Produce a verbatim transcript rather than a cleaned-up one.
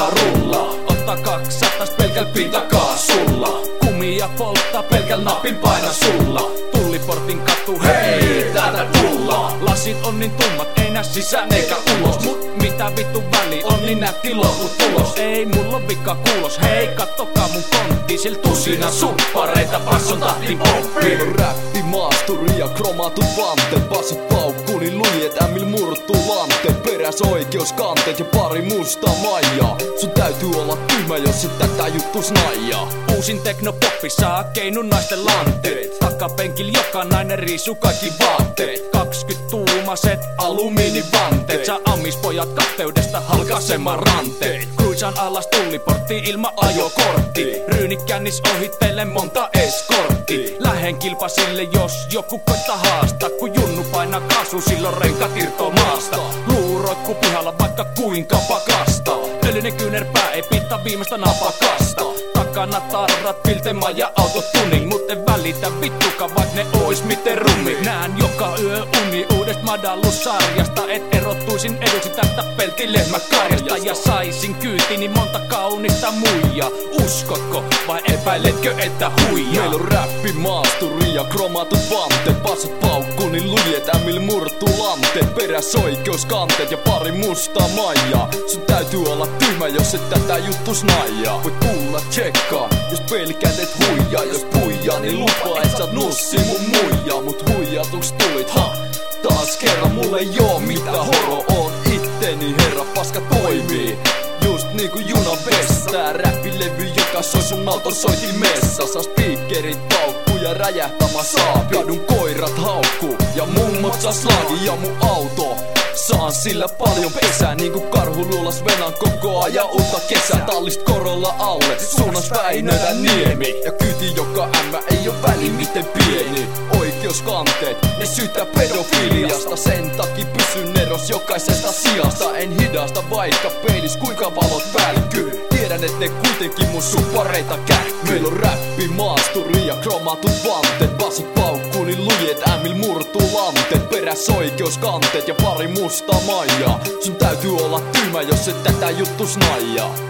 rullaa. Ottaa kaksatas pelkäl pintakaasulla. Kumia polttaa pelkäl napin paina sulla. Tulliportin kattu, hei, täältä tullaan. Lasit on niin tummat, ei näe sisään eikä ulos. Mut mitä vittu väli on, niin nätti lopputulos. Ei mulla vika kuulos, hei kattokaa mun kontti. Sil tusina suppareita, basson tahtiin poppi. Meillä on räppi, maasturi ja kromatut vanteet. Bassot paukkuu niin lujii, et ämmil murtuu lanteet. Peräs oikeuskanteet ja pari mustaa maijaa. Sun täytyy olla tyhmä, jos et tätä juttu snaijaa. Uusin teknopoppi saa keinun naisten lanteet. Takapenkil joka nainen riisuu kaikki vaatteet. kaksikymmentä tuumaset alumiinivanteet. Saa amispojat katteudesta halkaisemaan ranteet. Kruisan alas tulliportti ilma ajokortti. Ryynikännis ohitteille monta eskortti. Lähen kilpasille jos joku koittaa haastaa. Kun junnu painaa kaasu silloin renkat irtoo maasta. Luu roikkuu pihalla vaikka kuinka pakasta. Öljynen kyynärpää ei pitää viimeistä napakasta. Takana tarrat, piltema ja autotuning. Mut en välitä vittuka vaik ne ois miten rummi. Nään joka yö uni uudesta madallussarjasta. Et erottuisin eduksi tästä peltilehmäkarjasta. Ja saisin kyytini monta kaunista muijaa. Uskotko vai epäiletkö että huijaa? Meillä on räppi, maasturi ja kromatut vanteet. Bassot paukkuu niin lujii, et ämmil murtuu lanteet. Peräs oikeuskanteet ja pari mustaa maijaa. Sun täytyy olla tyhmä, jos et tätä juttu snaijaa. Voit tulla tsekkaa, jos pelkät et huijaa. Jos puijaa, niin lupaa et saat nussi mun muijaa. Mut huijatuks tulit, ha? Taas kerran mulle joo mitä horo on itteni herra, paska toimii just niinku junan vessa. Tää räppilevy joka soi sun auton soitimessa. Saa speakerit paukkuu ja räjähtämä saapi. Kadun koirat haukkuu ja mummot saa slagi. Ja mun auto saan sillä paljon pesää. Niinku karhu luulas venän koko ajan uutta kesää. Tallist korolla alle, suunnas Väinölä niemi. Ja kyti joka ämmä ei oo väli miten pieni. Oikeuskanteet, ne syytää pedofiliasta. Sen takia pysyn eros jokaisesta sijasta. En hidasta vaikka peilis kuinka valot välkkyy. Tiedän et ne kuitenkin mun suppareita kähkyy. Meillä on räppi, maasturi ja kromatut vanteet. Bassot paukkuu niin lujii, et ämmil murtuu lanteet. Peräs oikeuskanteet ja pari mustaa maijaa. Sun täytyy olla tyhmä, jos et tätä juttu snaijaa.